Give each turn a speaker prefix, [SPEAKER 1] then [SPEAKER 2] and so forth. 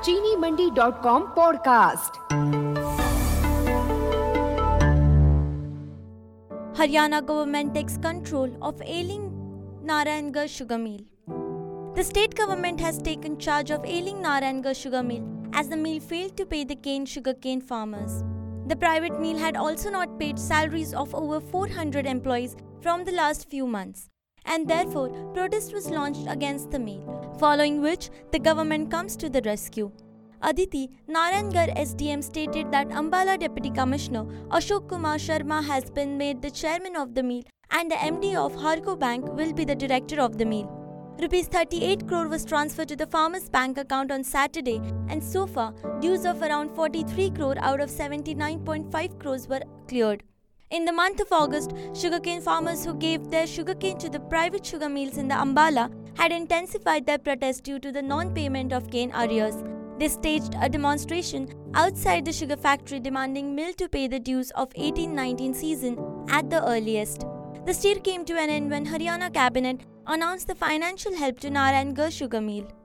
[SPEAKER 1] चीनीमंडी.com podcast.
[SPEAKER 2] Haryana government takes control of ailing Narayangarh sugar mill. The state government has taken charge of ailing Narayangarh sugar mill as the mill failed to pay the sugarcane farmers. The private mill had also not paid salaries of over 400 employees from the last few months, and therefore protest was launched against the mill, following which the government comes to the rescue. Aditi, Narayangarh SDM stated that Ambala Deputy Commissioner Ashok Kumar Sharma has been made the chairman of the mill and the MD of Harko Bank will be the director of the mill. Rupees 38 crore was transferred to the farmers' bank account on Saturday, and so far, dues of around 43 crore out of 79.5 crores were cleared. In the month of August, sugarcane farmers who gave their sugarcane to the private sugar mills in the Ambala had intensified their protest due to the non-payment of cane arrears. They staged a demonstration outside the sugar factory demanding mill to pay the dues of 18-19 season at the earliest. The stir came to an end when Haryana cabinet announced the financial help to Narayangarh sugar mill.